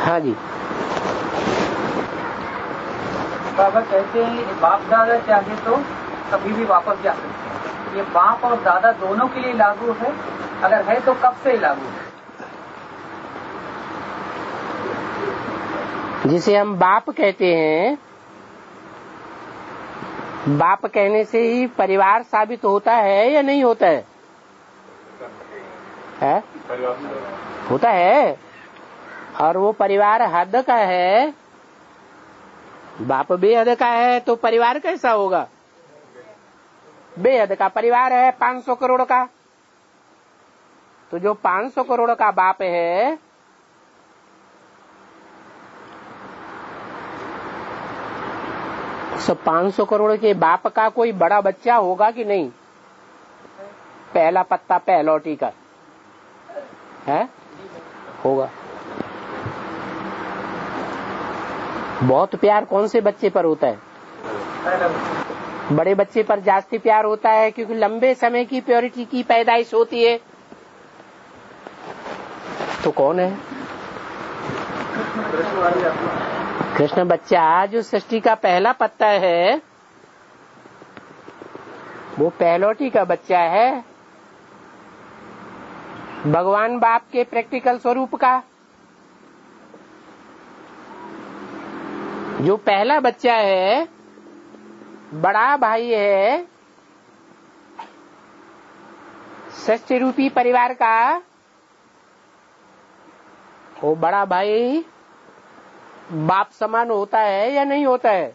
हाँ जी। बाबा कहते हैं बाप दादा चाहे तो कभी भी वापस जा सकते हैं, ये बाप और दादा दोनों के लिए लागू है? अगर है तो कब से लागू है? जिसे हम बाप कहते हैं, बाप कहने से ही परिवार साबित होता है या नहीं होता है? है? होता है। और वो परिवार हद का है, बाप बेहद का है, तो परिवार कैसा होगा? बेहद का परिवार है 500 करोड़ का। तो जो 500 करोड़ का बाप है, उस 500 करोड़ के बाप का कोई बड़ा बच्चा होगा कि नहीं? पहला पत्ता पहलौटी का है, होगा। बहुत प्यार कौन से बच्चे पर होता है? बड़े बच्चे पर जास्ती प्यार होता है, क्योंकि लंबे समय की प्योरिटी की पैदाइश होती है। तो कौन है? कृष्ण बच्चा जो सृष्टि का पहला पत्ता है, वो पहलौटी का बच्चा है, भगवान बाप के प्रैक्टिकल स्वरूप का। जो पहला बच्चा है, बड़ा भाई है सृष्टि रूपी परिवार का, वो बड़ा भाई बाप समान होता है या नहीं होता है?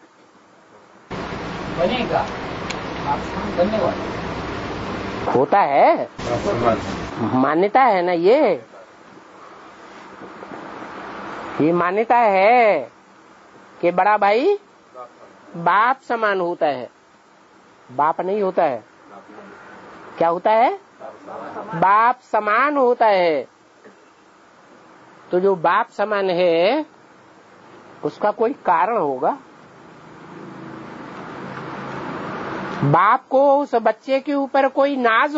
बनेगा। धन्यवाद। होता है, मान्यता है ना, ये मान्यता है कि बड़ा भाई बाप समान होता है। बाप नहीं होता है, क्या होता है? बाप समान होता है। तो जो बाप समान है, उसका कोई कारण होगा। बाप को उस बच्चे के ऊपर कोई नाज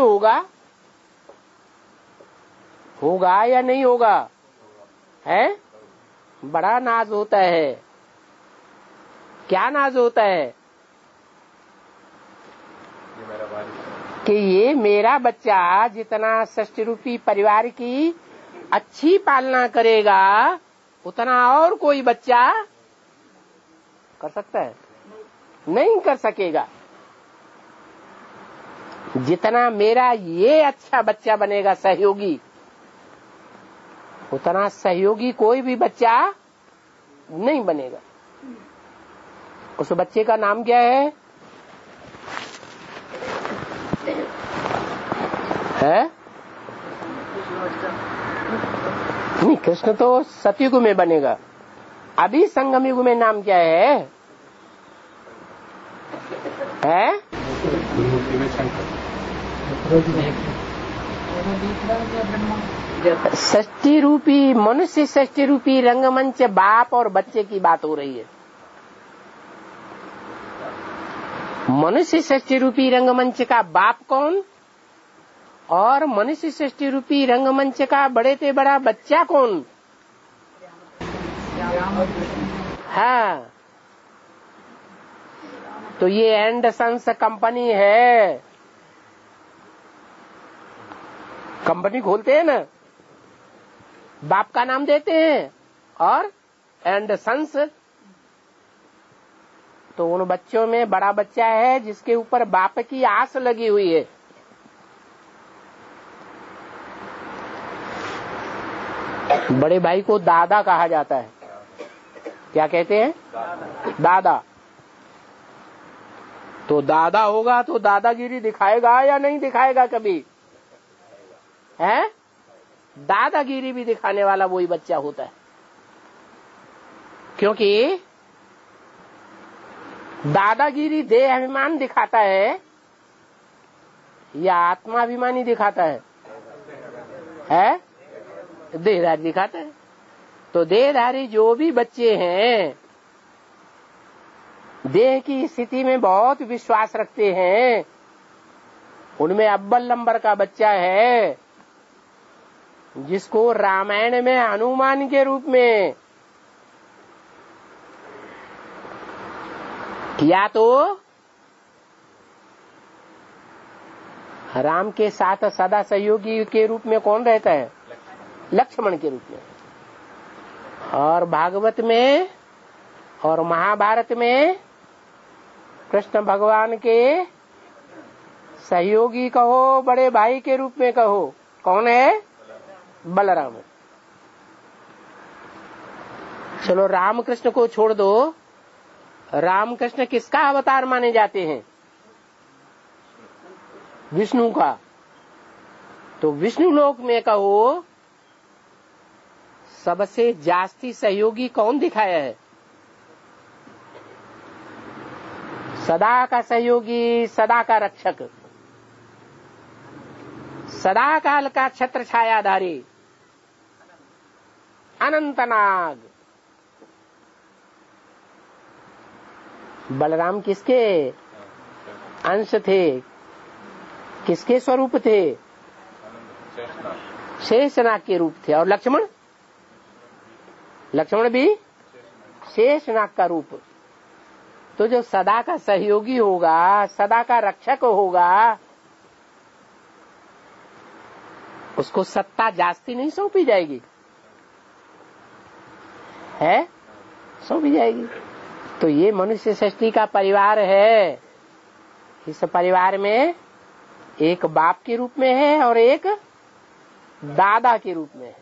होगा या नहीं होगा? है? बड़ा नाज होता है। क्या नाज होता है? कि ये मेरा बच्चा जितना सृष्टि रूपी परिवार की अच्छी पालना करेगा, उतना और कोई बच्चा कर सकता है? नहीं कर सकेगा। जितना मेरा ये अच्छा बच्चा बनेगा सहयोगी, उतना सहयोगी कोई भी बच्चा नहीं बनेगा। उस बच्चे का नाम क्या है? नहीं, कृष्ण तो सतयुग में बनेगा। अभी संगम युग में नाम क्या है? षष्ठी रूपी मनुष्य, षष्ठी रूपी रंगमंच बाप और बच्चे की बात हो रही है। मनुष्य षष्ठी रूपी रंगमंच का बाप कौन और मनुष्य षष्ठी रूपी रंगमंच का बड़े से बड़ा बच्चा कौन? हाँ, तो ये एंड सन्स कंपनी है। कंपनी खोलते हैं ना, बाप का नाम देते हैं और एंड सन्स। तो उन बच्चों में बड़ा बच्चा है जिसके ऊपर बाप की आस लगी हुई है। बड़े भाई को दादा कहा जाता है। क्या कहते हैं? दादा। तो दादा होगा तो दादागिरी दिखाएगा या नहीं दिखाएगा कभी? है? दादागिरी भी दिखाने वाला वही बच्चा होता है, क्योंकि दादागिरी देह अभिमान दिखाता है या आत्माभिमानी दिखाता है? देहधारी दिखाता है। तो देहधारी जो भी बच्चे हैं, देह की स्थिति में बहुत विश्वास रखते हैं, उनमें अव्वल नंबर का बच्चा है जिसको रामायण में हनुमान के रूप में या तो राम के साथ सदा सहयोगी के रूप में कौन रहता है? लक्ष्मण के रूप में। और भागवत में और महाभारत में कृष्ण भगवान के सहयोगी कहो, बड़े भाई के रूप में कहो, कौन है? बलराम। चलो रामकृष्ण को छोड़ दो, रामकृष्ण किसका अवतार माने जाते हैं? विष्णु का। तो विष्णु लोक में कहो सबसे जास्ती सहयोगी कौन दिखाया है? सदा का सहयोगी, सदा का रक्षक, सदा काल का छत्र छायाधारी अनंतनाग। बलराम किसके अंश थे? किसके स्वरूप थे? शेषनाग के रूप थे। और लक्ष्मण भी शेषनाग का रूप। तो जो सदा का सहयोगी होगा, सदा का रक्षक होगा, उसको सत्ता जास्ती नहीं सौंपी जाएगी, है? सौंपी जाएगी। तो ये मनुष्य सृष्टि का परिवार है। इस परिवार में एक बाप के रूप में है और एक दादा के रूप में है।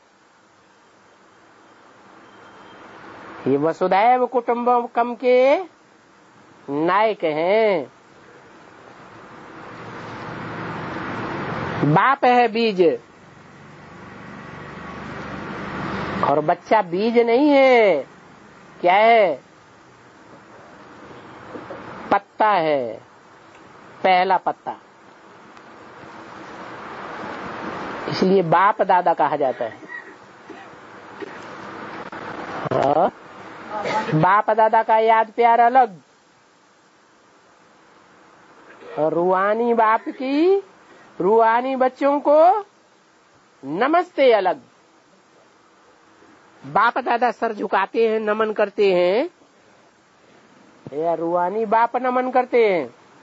ये वसुधैव कुटुंबकम के नायक हैं। बाप है बीज और बच्चा बीज नहीं है। क्या है? पत्ता है, पहला पत्ता। इसलिए बाप दादा कहा जाता है। हाँ? बाप दादा का याद प्यार अलग और रूहानी बाप की रूहानी बच्चों को नमस्ते अलग। बाप दादा सर झुकाते हैं, नमन करते हैं, या रूहानी बाप नमन करते हैं?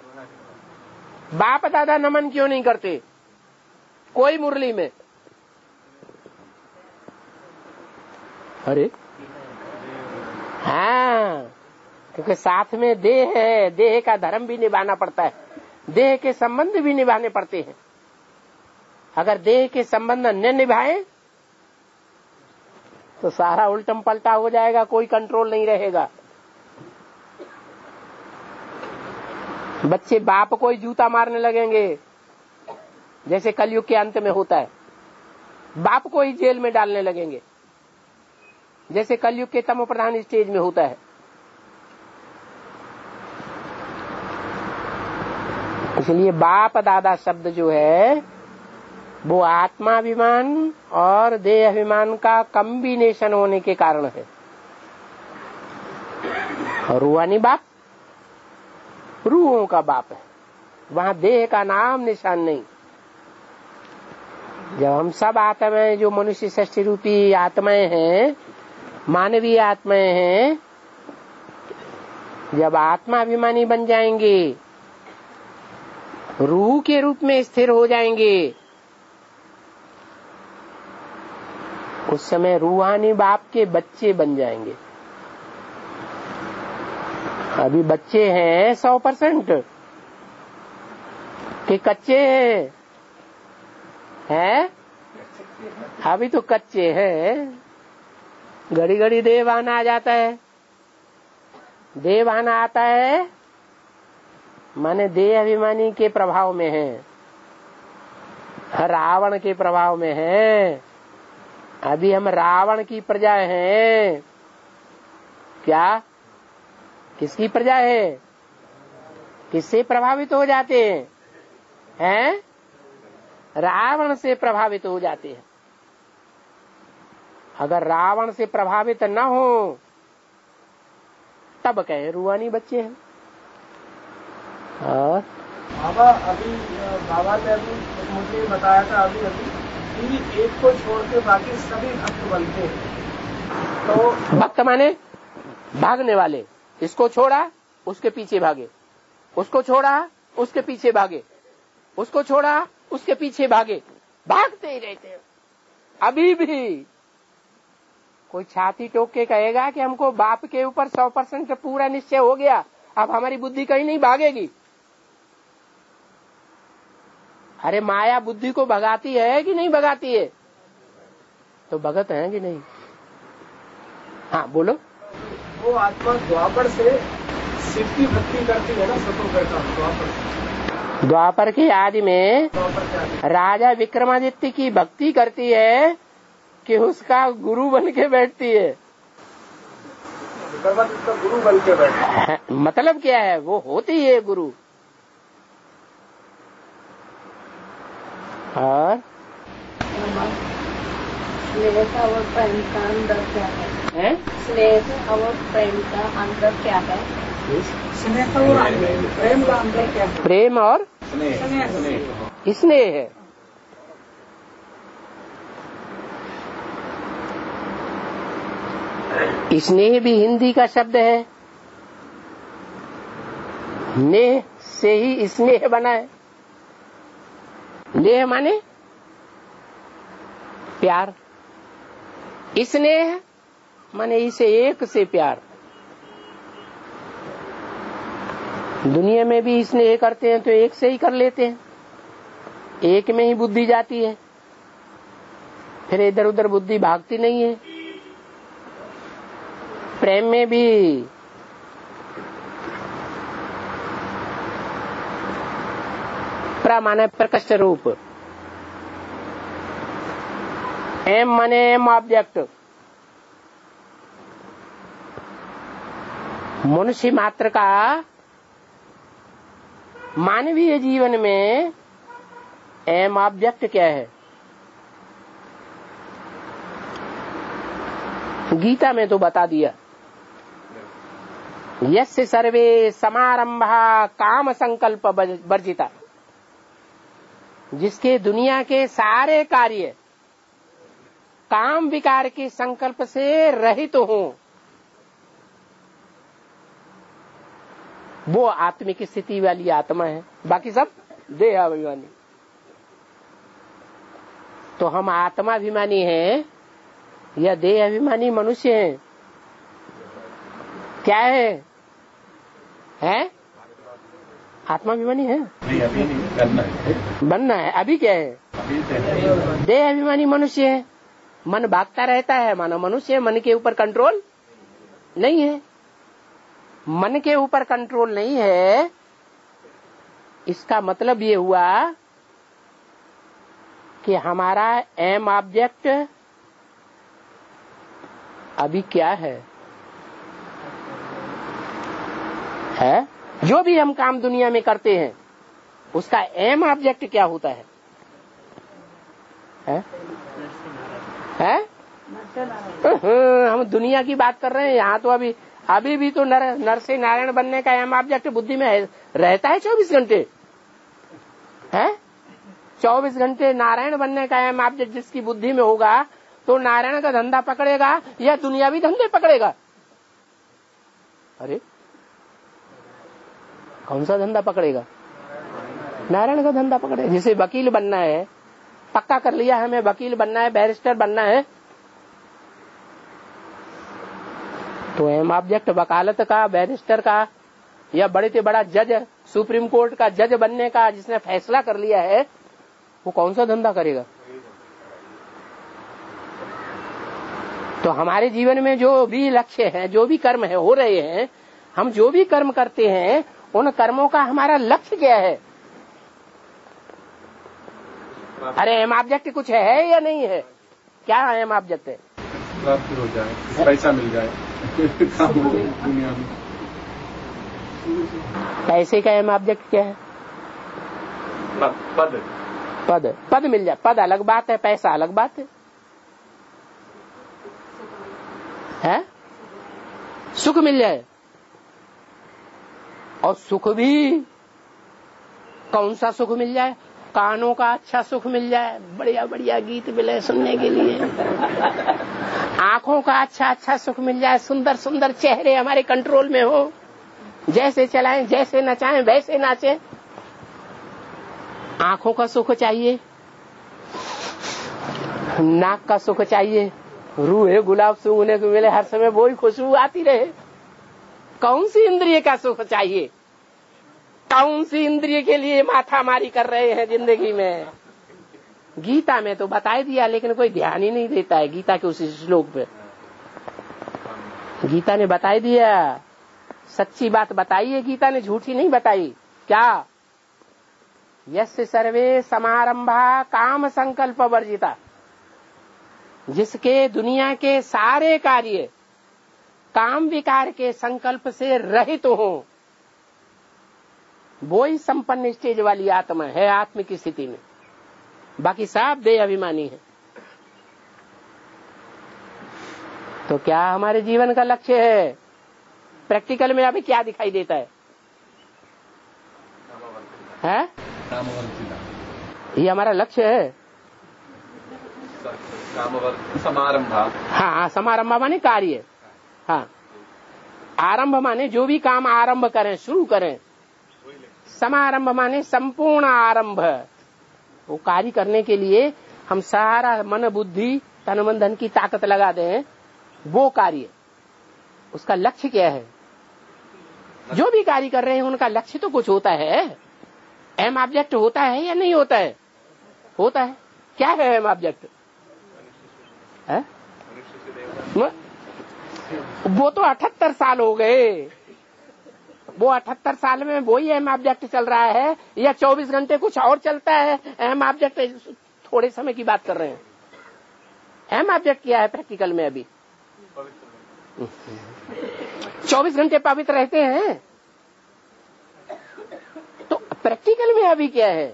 बाप दादा नमन क्यों नहीं करते? कोई मुरली में? अरे हाँ, क्योंकि साथ में देह है, देह का धर्म भी निभाना पड़ता है, देह के संबंध भी निभाने पड़ते हैं। अगर देह के संबंध न निभाए तो सारा उल्टम पलटा हो जाएगा, कोई कंट्रोल नहीं रहेगा। बच्चे बाप को ही जूता मारने लगेंगे, जैसे कलयुग के अंत में होता है। बाप को ही जेल में डालने लगेंगे, जैसे कलयुग के तमो प्रधान स्टेज में होता है। इसलिए बाप दादा शब्द जो है वो आत्माभिमान और देह अभिमान का कॉम्बिनेशन होने के कारण है। और रूहानी बाप रूहों का बाप है, वहां देह का नाम निशान नहीं। जब हम सब आत्माएं जो मनुष्य सृष्टि रूपी आत्माएं हैं, मानवीय आत्माएं हैं, जब आत्माभिमानी बन जाएंगे, रूह के रूप में स्थिर हो जाएंगे, उस समय रूहानी बाप के बच्चे बन जाएंगे। अभी बच्चे हैं 100% कि कच्चे हैं? अभी तो कच्चे हैं। घड़ी घड़ी देवान आ जाता है। देवान आता है माने देह अभिमानी के प्रभाव में है, रावण के प्रभाव में है। अभी हम रावण की प्रजा हैं। क्या? किसकी प्रजा है? किससे प्रभावित हो जाते हैं? रावण से प्रभावित हो जाते हैं। अगर रावण से प्रभावित न हो तब कहे रूहानी बच्चे हैं। और बाबा ने अभी मुझे बताया था अभी भक्ति एक को छोड़ के बाकी सभी भक्त बनते हैं। तो भक्त माने भागने वाले, इसको छोड़ा उसके पीछे भागे, उसको छोड़ा उसके पीछे भागे, उसको छोड़ा उसके पीछे भागे, भागते ही रहते हैं। अभी भी कोई छाती ठोक के कहेगा कि हमको बाप के ऊपर 100% पूरा निश्चय हो गया, अब हमारी बुद्धि कहीं नहीं भागेगी। अरे माया बुद्धि को भगाती है कि नहीं भगाती है? तो भगत है कि नहीं? हाँ बोलो। वो आत्मा द्वापर से शिव की भक्ति करती है ना, सबको करता द्वापर। द्वापर के आदि में राजा विक्रमादित्य की भक्ति करती है कि उसका गुरु बन के बैठती है। विक्रमादित्य का गुरु बन के बैठता है। मतलब क्या है? वो होती है गुरु। और स्नेह और प्रेम का अंदर क्या है? स्नेह और प्रेम का अंदर क्या है? स्नेह और प्रेम का अंदर क्या है? प्रेम और स्नेह है। स्नेह भी हिंदी का शब्द है। नेह से ही स्नेह बना है। नेह माने प्यार, स्नेह माने इसे एक से प्यार। दुनिया में भी स्नेह करते हैं तो एक से ही कर लेते हैं, एक में ही बुद्धि जाती है, फिर इधर उधर बुद्धि भागती नहीं है। प्रेम में भी प्र माने प्रकट रूप, एम माने एम ऑब्जेक्ट। मनुष्य मात्र का मानवीय जीवन में एम ऑब्जेक्ट क्या है? गीता में तो बता दिया, यस्य सर्वे समारंभा काम संकल्प वर्जिता। जिसके दुनिया के सारे कार्य काम विकार के संकल्प से रहित हो, वो आत्मिक स्थिति वाली आत्मा है। बाकी सब देहाभिमानी। तो हम आत्माभिमानी हैं या देह अभिमानी मनुष्य हैं? क्या है? हैं? आत्माभिमानी है? नहीं, अभी नहीं, बनना है। अभी क्या है? देह अभिमानी मनुष्य है। मन भागता रहता है, मानो मनुष्य है। मन के ऊपर कंट्रोल नहीं है। मन के ऊपर कंट्रोल नहीं है, इसका मतलब ये हुआ कि हमारा एम ऑब्जेक्ट अभी क्या है? जो भी हम काम दुनिया में करते हैं उसका एम ऑब्जेक्ट क्या होता है? हम दुनिया की बात कर रहे हैं यहाँ तो अभी भी तो नर से नारायण बनने का एम ऑब्जेक्ट बुद्धि में रहता है 24 घंटे। है 24 घंटे नारायण बनने का एम ऑब्जेक्ट जिसकी बुद्धि में होगा तो नारायण का धंधा पकड़ेगा या दुनियावी धंधे पकड़ेगा? अरे कौन सा धंधा पकड़ेगा? नारायण का धंधा पकड़ेगा। जिसे वकील बनना है, पक्का कर लिया हमें वकील बनना है, बैरिस्टर बनना है, तो एम ऑब्जेक्ट वकालत का, बैरिस्टर का या बड़े से बड़ा जज, सुप्रीम कोर्ट का जज बनने का जिसने फैसला कर लिया है, वो कौन सा धंधा करेगा? तो हमारे जीवन में जो भी लक्ष्य है, जो भी कर्म है हो रहे हैं, हम जो भी कर्म करते हैं उन कर्मों का हमारा लक्ष्य क्या है? अरे एम ऑब्जेक्ट कुछ है या नहीं है? क्या एम ऑब्जेक्ट है? प्राप्त हो जाए, पैसा मिल जाए दुनिया में। पैसे का एम ऑब्जेक्ट क्या है? पद पद। पद मिल जाए, पद अलग बात है, पैसा अलग बात है। सुख मिल जाए, और सुख भी कौन सा सुख मिल जाए? कानों का अच्छा सुख मिल जाए, बढ़िया बढ़िया गीत मिले सुनने के लिए। आंखों का अच्छा सुख मिल जाए, सुंदर सुंदर चेहरे हमारे कंट्रोल में हो, जैसे चलाएं, जैसे नचाएं वैसे नाचें। आंखों का सुख चाहिए, नाक का सुख चाहिए, रूह गुलाब सूंघने को मिले, हर समय वही खुशबू आती रहे। कौन सी इंद्रिय का सुख चाहिए? कौन सी इंद्रिय के लिए माथा मारी कर रहे हैं जिंदगी में? गीता में तो बता दिया, लेकिन कोई ध्यान ही नहीं देता है गीता के उस श्लोक पे। गीता ने बता दिया, सच्ची बात बताई है गीता ने, झूठी नहीं बताई। क्या? यस्य सर्वे समारंभा काम संकल्प वर्जिता, जिसके दुनिया के सारे कार्य काम विकार के संकल्प से रहित हो, वो ही संपन्न स्टेज वाली आत्मा है आत्म की स्थिति में। बाकी सब देह अभिमानी है। तो क्या हमारे जीवन का लक्ष्य है? प्रैक्टिकल में अभी क्या दिखाई देता है? ये हमारा लक्ष्य है। समारंभ। हाँ, समारंभ माने कार्य। हाँ, आरंभ माने जो भी काम आरंभ करें, शुरू करें। समारंभ माने संपूर्ण आरंभ। वो कार्य करने के लिए हम सारा मन बुद्धि तन मन धन की ताकत लगा दें, वो कार्य। उसका लक्ष्य क्या है? जो भी कार्य कर रहे हैं उनका लक्ष्य तो कुछ होता है। एम ऑब्जेक्ट होता है या नहीं होता है? होता है। क्या है एम ऑब्जेक्ट? वो तो 78 साल हो गए, वो 78 साल में वही एम ऑब्जेक्ट चल रहा है, या 24 घंटे कुछ और चलता है? एम ऑब्जेक्ट थोड़े समय की बात कर रहे हैं। एम ऑब्जेक्ट क्या है प्रैक्टिकल में? अभी 24 घंटे पवित्र रहते हैं। तो प्रैक्टिकल में अभी क्या है?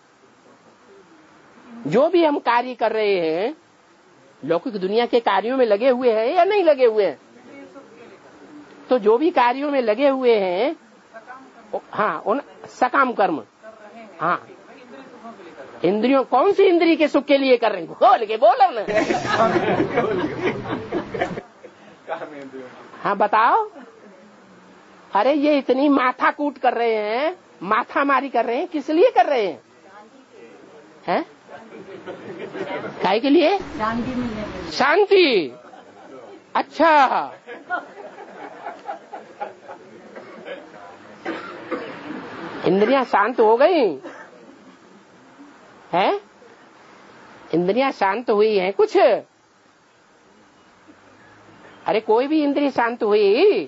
जो भी हम कार्य कर रहे हैं, लौकिक दुनिया के कार्यों में लगे हुए हैं या नहीं लगे हुए हैं? तो जो भी कार्यों में लगे हुए हैं, हाँ, उन सकाम कर्म। हाँ, इंद्रियों, कौन सी इंद्रिय के सुख के लिए कर रहे हैं? खोल के बोलो ना। हाँ बताओ। अरे ये इतनी माथा कूट कर रहे हैं, माथा मारी कर रहे हैं, किस लिए कर रहे हैं? हैं? काय के लिए? शांति। अच्छा, इंद्रियां शांत हो गई हैं? इंद्रियां शांत हुई हैं कुछ? अरे कोई भी इंद्रिय शांत हुई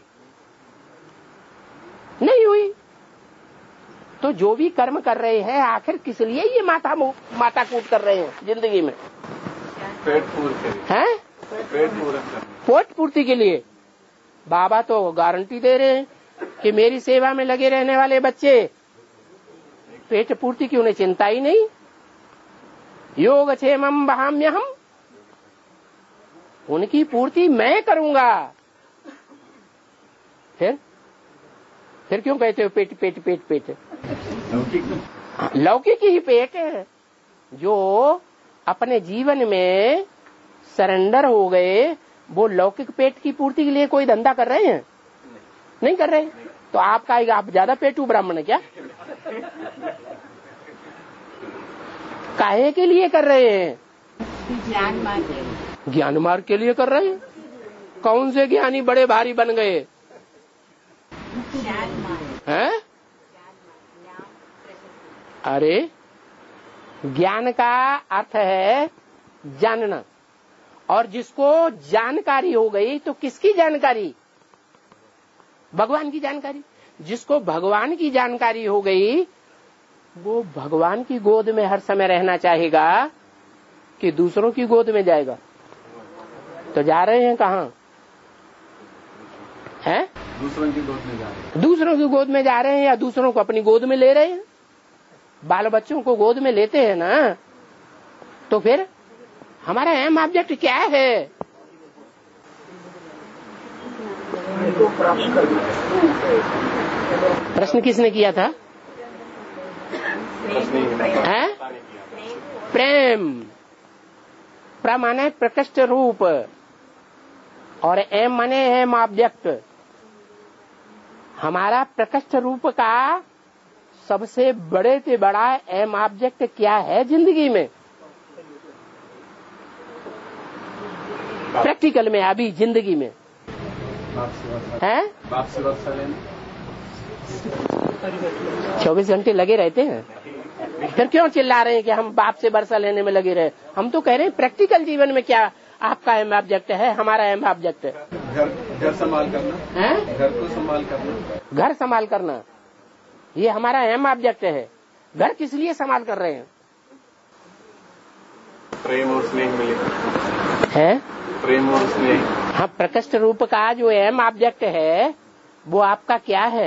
नहीं हुई। तो जो भी कर्म कर रहे हैं, आखिर किस लिए ये माथा कूट कर रहे हैं जिंदगी में? पेट पूर्ति है, पेट पूर्ति के लिए। बाबा तो गारंटी दे रहे हैं कि मेरी सेवा में लगे रहने वाले बच्चे पेट पूर्ति की उन्हें चिंता ही नहीं। योगक्षेमं वहाम्यहम्, उनकी पूर्ति मैं करूंगा। फिर क्यों कहते हो पेट पेट पेट पेट? लौकिक ही पेट है। जो अपने जीवन में सरेंडर हो गए, वो लौकिक पेट की पूर्ति के लिए कोई धंधा कर रहे हैं? नहीं कर रहे। तो आपका आप ज्यादा पेटू ब्राह्मण है क्या? काहे के लिए कर रहे हैं? ज्ञान मार्ग के लिए कर रहे हैं। कौन से ज्ञानी बड़े भारी बन गए हैं? अरे ज्ञान का अर्थ है जानना, और जिसको जानकारी हो गई, तो किसकी जानकारी? भगवान की जानकारी। जिसको भगवान की जानकारी हो गई, वो भगवान की गोद में हर समय रहना चाहेगा कि दूसरों की गोद में जाएगा? तो जा रहे हैं कहाँ? हैं? दूसरों की गोद में जा रहे हैं। दूसरों की गोद में जा रहे हैं या दूसरों को अपनी गोद में ले रहे हैं? बाल बच्चों को गोद में लेते हैं ना, तो फिर हमारा एम ऑब्जेक्ट क्या है? प्रश्न किसने किया था? हैं? प्रेम। प्र माने प्रकृष्ट रूप और एम माने एम ऑब्जेक्ट। हमारा प्रकृष्ट रूप का सबसे बड़े से बड़ा एम ऑब्जेक्ट क्या है जिंदगी में, प्रैक्टिकल में, अभी जिंदगी में है? 24 घंटे लगे रहते हैं, फिर क्यों चिल्ला रहे हैं कि हम बाप से वर्षा लेने में लगे रहे? हम तो कह रहे हैं प्रैक्टिकल जीवन में क्या आपका एम ऑब्जेक्ट है, हमारा एम ऑब्जेक्ट है। घर संभाल करना है, घर को संभाल करना, घर संभाल करना, ये हमारा एम ऑब्जेक्ट है। घर किस लिए संभाल कर रहे हैं? प्रेम और स्नेह मिले है, प्रेम और स्नेह। हाँ, प्रकृष्ट रूप का जो एम ऑब्जेक्ट है वो आपका क्या है?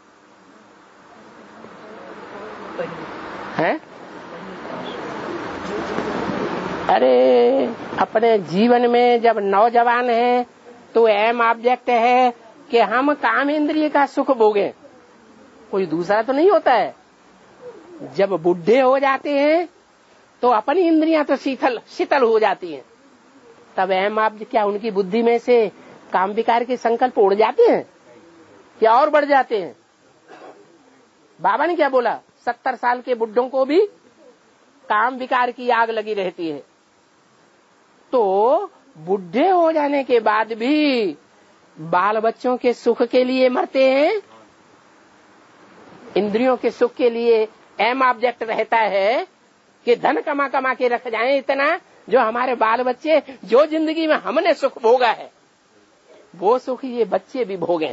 अरे अपने जीवन में जब नौजवान है तो एम ऑब्जेक्ट है कि हम काम इंद्रिय का सुख भोगें, कोई दूसरा तो नहीं होता है। जब बुढ़े हो जाते हैं तो अपनी इंद्रियां तो शीतल हो जाती हैं, तब एम ऑब्जेक्ट क्या उनकी बुद्धि में से काम विकार के संकल्प उड़ जाते हैं या और बढ़ जाते हैं? बाबा ने क्या बोला, 70 साल के बुढ़ों को भी काम विकार की आग लगी रहती है। तो बुढ़े हो जाने के बाद भी बाल बच्चों के सुख के लिए मरते हैं, इंद्रियों के सुख के लिए एम ऑब्जेक्ट रहता है कि धन कमा कमा के रख जाएं इतना, जो हमारे बाल बच्चे जो जिंदगी में हमने सुख भोगा है वो सुख ये बच्चे भी भोगें।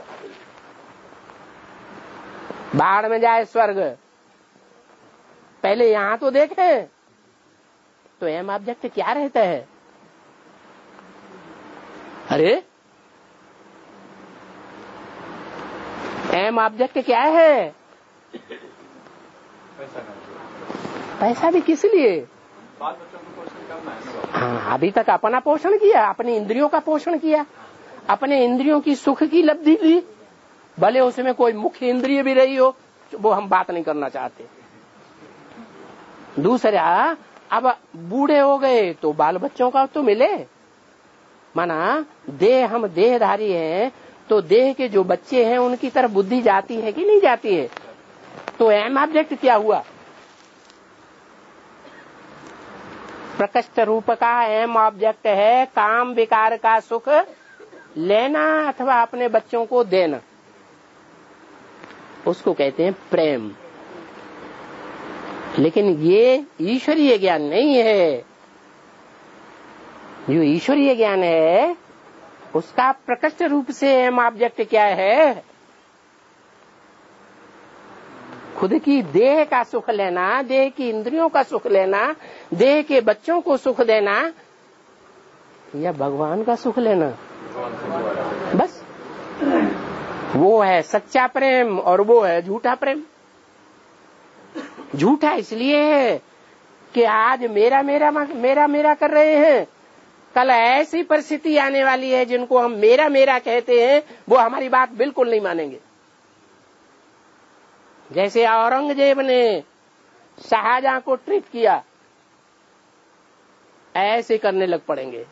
बाढ़ में जाए स्वर्ग, पहले यहाँ तो देखें। तो एम ऑब्जेक्ट क्या रहता है? अरे एम ऑब्जेक्ट क्या है? पैसा भी किस लिए? बाल बच्चों को पोषण करना है। हाँ, अभी तक अपना पोषण किया, अपनी इंद्रियों का पोषण किया, अपने इंद्रियों की सुख की लब्धि ली, भले उसमें कोई मुख्य इंद्रिय भी रही हो, वो हम बात नहीं करना चाहते। दूसरा, अब बूढ़े हो गए तो बाल बच्चों का तो मिले, माना देह, हम देहधारी हैं तो देह के जो बच्चे हैं उनकी तरफ बुद्धि जाती है कि नहीं जाती है? तो एम ऑब्जेक्ट क्या हुआ? प्रकृष्ट रूप का एम ऑब्जेक्ट है काम विकार का सुख लेना अथवा अपने बच्चों को देना, उसको कहते हैं प्रेम। लेकिन ये ईश्वरीय ज्ञान नहीं है। जो ईश्वरीय ज्ञान है उसका प्रकृष्ट रूप से एम ऑब्जेक्ट क्या है? खुद की देह का सुख लेना, देह की इंद्रियों का सुख लेना, देह के बच्चों को सुख देना, या भगवान का सुख लेना, बस वो है सच्चा प्रेम और वो है झूठा प्रेम। झूठा इसलिए है कि आज मेरा मेरा मेरा मेरा कर रहे हैं, कल ऐसी परिस्थिति आने वाली है जिनको हम मेरा मेरा कहते हैं वो हमारी बात बिल्कुल नहीं मानेंगे। जैसे औरंगजेब ने शाहजहां को ट्रीट किया, ऐसे करने लग पड़ेंगे।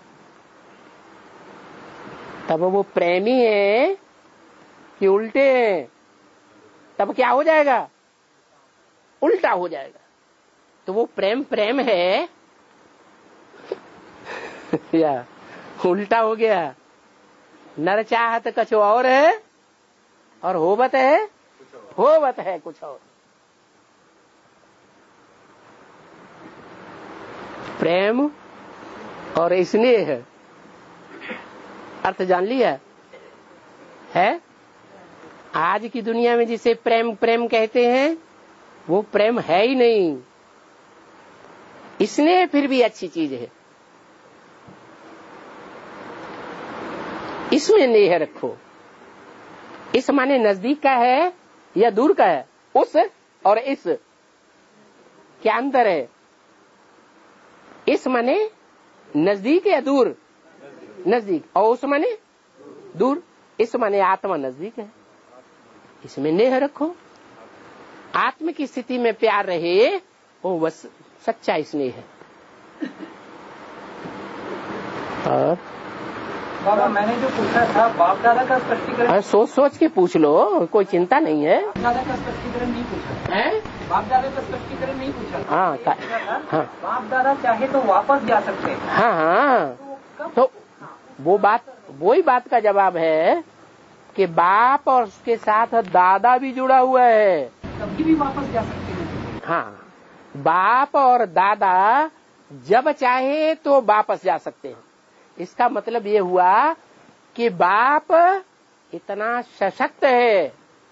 तब वो प्रेमी है कि उल्टे हैं? तब क्या हो जाएगा? उल्टा हो जाएगा। तो वो प्रेम प्रेम है या उल्टा हो गया? नर चाहत कुछ और है और होवत है कुछ और। प्रेम और स्नेह अर्थ जान लिया है? आज की दुनिया में जिसे प्रेम प्रेम कहते हैं वो प्रेम है ही नहीं। स्नेह फिर भी अच्छी चीज है, इसमें नेह रखो। इस माने नजदीक का है या दूर का है? उस और इस क्या अंतर है? इस माने नजदीक या दूर? नजदीक। और उस माने दूर। इस माने आत्मा नजदीक है, इसमें नेह रखो। आत्म की स्थिति में प्यार रहे वो बस सच्चा स्नेह है। और बाबा मैंने जो पूछा था बाप दादा का स्पष्टीकरण, सोच सोच के पूछ लो, कोई चिंता नहीं है। बाप दादा का स्पष्टीकरण नहीं पूछा है? बाप दादा का स्पष्टीकरण नहीं पूछा। हाँ, हाँ, बाप दादा चाहे तो वापस जा सकते हैं। हाँ, हाँ, तो वो ही बात का जवाब है कि बाप और उसके साथ दादा भी जुड़ा हुआ है, कभी भी वापस जा सकते हैं। हाँ, बाप और दादा जब चाहे तो वापस जा सकते हैं। इसका मतलब ये हुआ कि बाप इतना सशक्त है,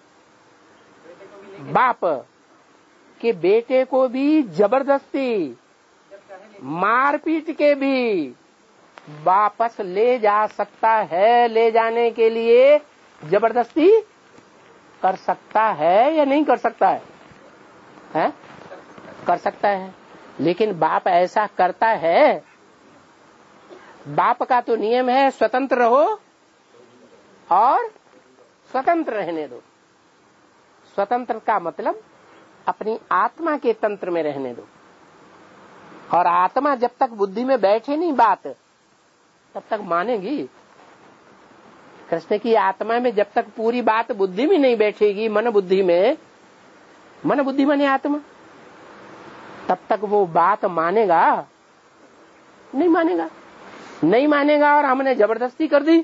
बाप कि बेटे को भी जबरदस्ती मारपीट के भी वापस ले जा सकता है। ले जाने के लिए जबरदस्ती कर सकता है या नहीं कर सकता है? हैं? कर सकता है। लेकिन बाप ऐसा करता है? बाप का तो नियम है स्वतंत्र रहो और स्वतंत्र रहने दो। स्वतंत्र का मतलब अपनी आत्मा के तंत्र में रहने दो। और आत्मा जब तक बुद्धि में बैठे नहीं बात, तब तक मानेगी। कृष्ण की आत्मा में जब तक पूरी बात बुद्धि में नहीं बैठेगी, मन बुद्धि में, मन बुद्धि माने आत्मा, तब तक वो बात मानेगा? नहीं मानेगा। नहीं मानेगा और हमने जबरदस्ती कर दी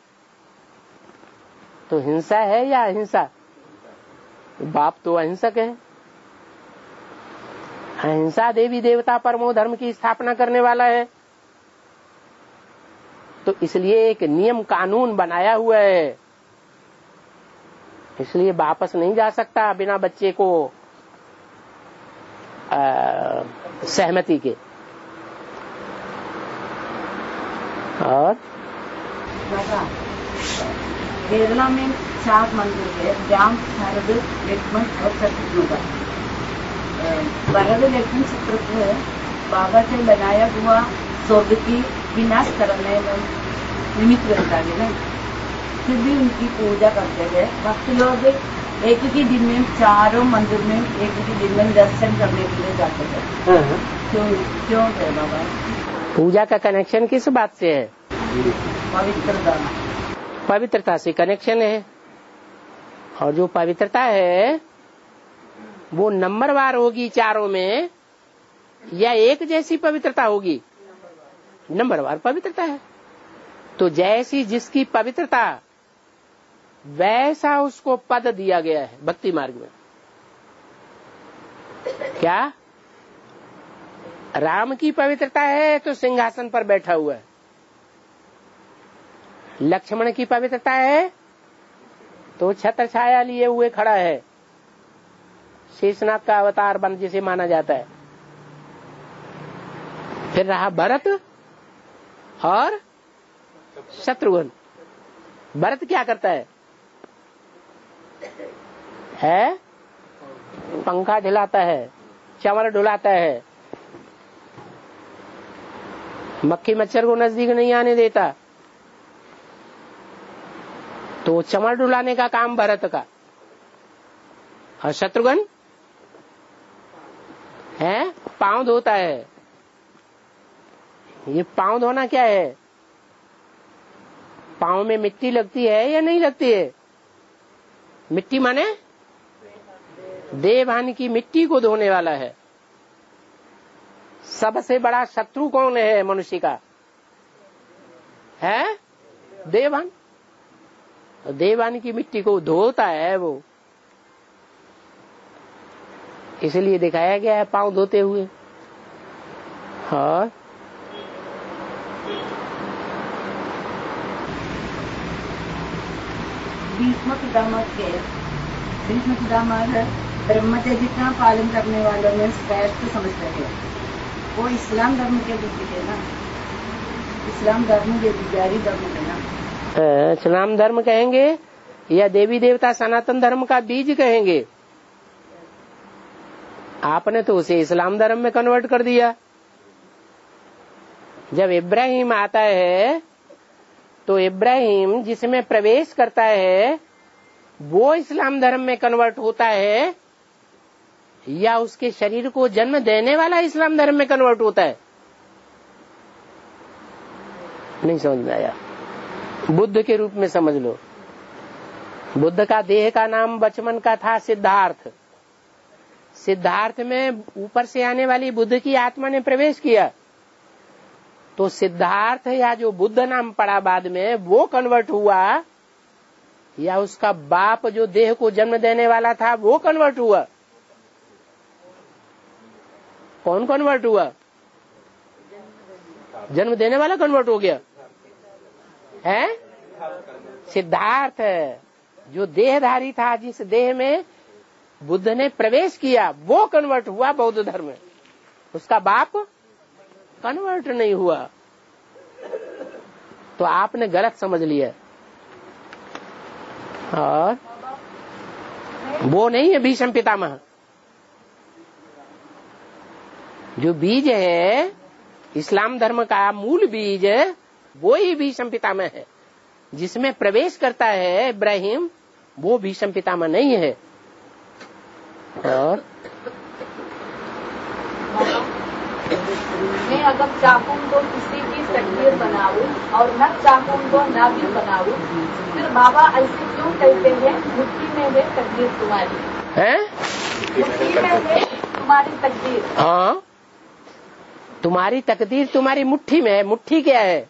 तो हिंसा है या अहिंसा? बाप तो अहिंसक है। अहिंसा देवी देवता परमो धर्म की स्थापना करने वाला है। तो इसलिए एक नियम कानून बनाया हुआ है, इसलिए वापस नहीं जा सकता बिना बच्चे को सहमति के। और केरला में 4 मंदिर है, राम, भरत, लक्ष्मण और शत्रुघ्न। भरत लक्ष्मण शत्रुघ्न बाबा से बनाया हुआ स्वर्ग की विनाश करने में निमित्त रहता है ना, फिर भी उनकी पूजा करते हैं। भक्त लोग एक ही दिन में चारों मंदिर में एक ही दिन में दर्शन करने के लिए जाते हैं। क्यों है बाबा? पूजा का कनेक्शन किस बात से है? पवित्रता से कनेक्शन है। और जो पवित्रता है वो नंबरवार होगी चारों में या एक जैसी पवित्रता होगी? नंबरवार पवित्रता है। तो जैसी जिसकी पवित्रता वैसा उसको पद दिया गया है भक्ति मार्ग में। क्या राम की पवित्रता है तो सिंहासन पर बैठा हुआ है, लक्ष्मण की पवित्रता है तो छत्र छाया लिए हुए खड़ा है, शेषनाग का अवतार बन जिसे माना जाता है। फिर रहा भरत और शत्रुघ्न। भरत क्या करता है? पंखा झुलाता है, चंवर डुलाता है, मक्खी मच्छर को नजदीक नहीं आने देता। तो चंवर डुलाने का काम भरत का। और शत्रुघ्न है पांव धोता है। ये पांव धोना क्या है? पांव में मिट्टी लगती है या नहीं लगती है? मिट्टी माने देवहानि की मिट्टी को धोने वाला है। सबसे बड़ा शत्रु कौन है मनुष्य का? है देवहानि। देवहानि की मिट्टी को धोता है वो, इसलिए दिखाया गया है पांव धोते हुए। हाँ, भीष्म पितामह ब्रह्मचर्य का पालन करने वालों में श्रेष्ठ समझते हैं। वो इस्लाम धर्म के भी है ना, इस्लाम धर्म के पुजारी धर्म है ना। इस्लाम धर्म कहेंगे या देवी देवता सनातन धर्म का बीज कहेंगे? आपने तो उसे इस्लाम धर्म में कन्वर्ट कर दिया। जब इब्राहिम आता है तो इब्राहिम जिसमें प्रवेश करता है वो इस्लाम धर्म में कन्वर्ट होता है या उसके शरीर को जन्म देने वाला इस्लाम धर्म में कन्वर्ट होता है? नहीं समझ में आया? बुद्ध के रूप में समझ लो। बुद्ध का देह का नाम बचपन का था सिद्धार्थ। सिद्धार्थ में ऊपर से आने वाली बुद्ध की आत्मा ने प्रवेश किया, तो सिद्धार्थ या जो बुद्ध नाम पड़ा बाद में वो कन्वर्ट हुआ, या उसका बाप जो देह को जन्म देने वाला था वो कन्वर्ट हुआ? कौन कन्वर्ट हुआ? जन्म देने वाला कन्वर्ट हो गया है? सिद्धार्थ जो देहधारी था, जिस देह में बुद्ध ने प्रवेश किया, वो कन्वर्ट हुआ बौद्ध धर्म में। उसका बाप कन्वर्ट नहीं हुआ। तो आपने गलत समझ लिया। और वो नहीं है भीष्म पितामह। जो बीज है इस्लाम धर्म का, मूल बीज, वो ही भीष्म पितामह है। जिसमें प्रवेश करता है इब्राहिम, वो भीष्म पितामह नहीं है। और मैं अगर चाकून को किसी की तकदीर बनाऊं और न चाकून को ना भी बनाऊं, फिर बाबा ऐसे क्यों कहते हैं मुट्ठी में है तकदीर तुम्हारी? है मुट्ठी में है तुम्हारी तकदीर। हाँ, तुम्हारी तकदीर तुम्हारी मुट्ठी में है। मुट्ठी क्या है?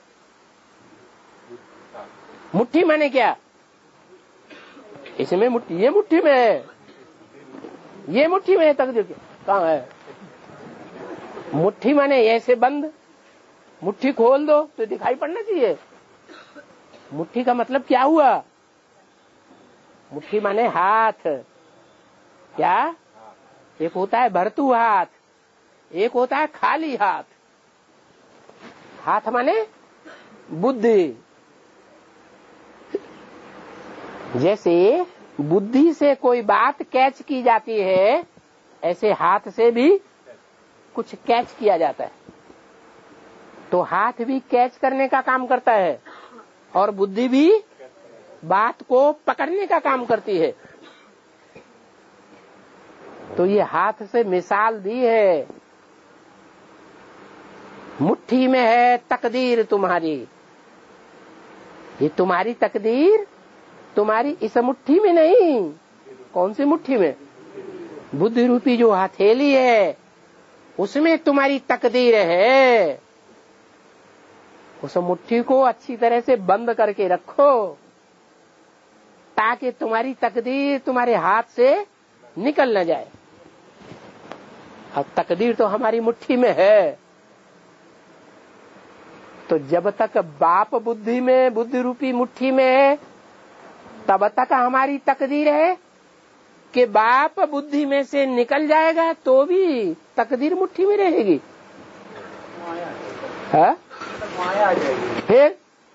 मुट्ठी माने क्या? इसमें मुट्ठी, ये मुट्ठी में है, ये मुट्ठी में है तकदीर। कहाँ है? मुट्ठी माने ऐसे बंद, मुट्ठी खोल दो तो दिखाई पड़ना चाहिए। मुट्ठी का मतलब क्या हुआ? मुट्ठी माने हाथ। क्या? एक होता है भरतू हाथ, एक होता है खाली हाथ। हाथ माने बुद्धि। जैसे बुद्धि से कोई बात कैच की जाती है, ऐसे हाथ से भी कुछ कैच किया जाता है। तो हाथ भी कैच करने का काम करता है और बुद्धि भी बात को पकड़ने का काम करती है। तो ये हाथ से मिसाल दी है। मुट्ठी में है तकदीर तुम्हारी। ये तुम्हारी तकदीर तुम्हारी इस मुट्ठी में नहीं। कौन सी मुट्ठी में? बुद्धि रूपी जो हथेली है, उसमें तुम्हारी तकदीर है। उस मुट्ठी को अच्छी तरह से बंद करके रखो, ताकि तुम्हारी तकदीर तुम्हारे हाथ से निकल न जाए। अब तकदीर तो हमारी मुट्ठी में है। तो जब तक बाप बुद्धि में, बुद्धि रूपी मुट्ठी में है, तब तक हमारी तकदीर है कि बाप बुद्धि में से निकल जाएगा तो भी तकदीर मुट्ठी में रहेगी। है? फिर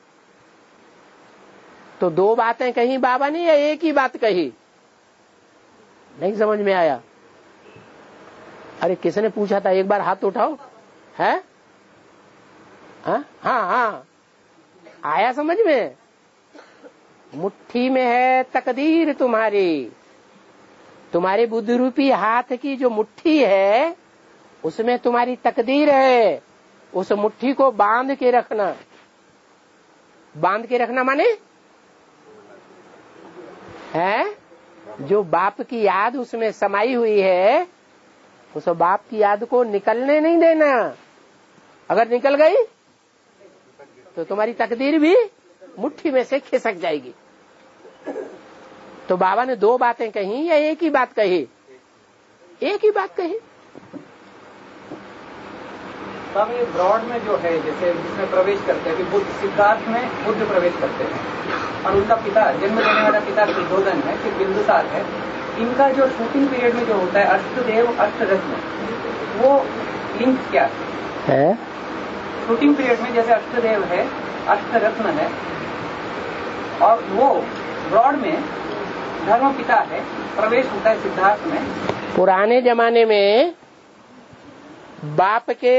तो दो बातें कही बाबा ने या एक ही बात कही? नहीं समझ में आया? अरे किसने पूछा था? एक बार हाथ उठाओ। है? हाँ हाँ, आया समझ में? मुट्ठी में है तकदीर तुम्हारी। तुम्हारी बुद्धि रूपी हाथ की जो मुट्ठी है, उसमें तुम्हारी तकदीर है। उस मुट्ठी को बांध के रखना। बांध के रखना माने है जो बाप की याद उसमें समाई हुई है, उस बाप की याद को निकलने नहीं देना। अगर निकल गई तो तुम्हारी तकदीर भी मुट्ठी में से खिसक जाएगी। तो बाबा ने दो बातें कही या एक ही बात कही? एक ही बात कही। स्वामी ब्रॉड में जो है, जैसे जिसमें प्रवेश करते हैं कि बुद्ध, सिद्धार्थ में बुद्ध प्रवेश करते हैं और उनका पिता, जन्म देने वाला पिता दुर्योधन है, फिर बिंदुसार है। इनका जो शूटिंग पीरियड में जो होता है अष्टदेव अष्टरत्न, वो लिंक क्या है? शूटिंग पीरियड में जैसे अष्टदेव है, अष्टरत्न है, और वो ब्रॉड में धर्म पिता है, प्रवेश होता है सिद्धार्थ में। पुराने जमाने में बाप के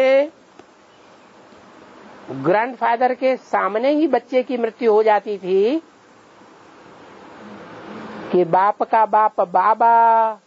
ग्रैंडफादर के सामने ही बच्चे की मृत्यु हो जाती थी कि बाप का बाप बाबा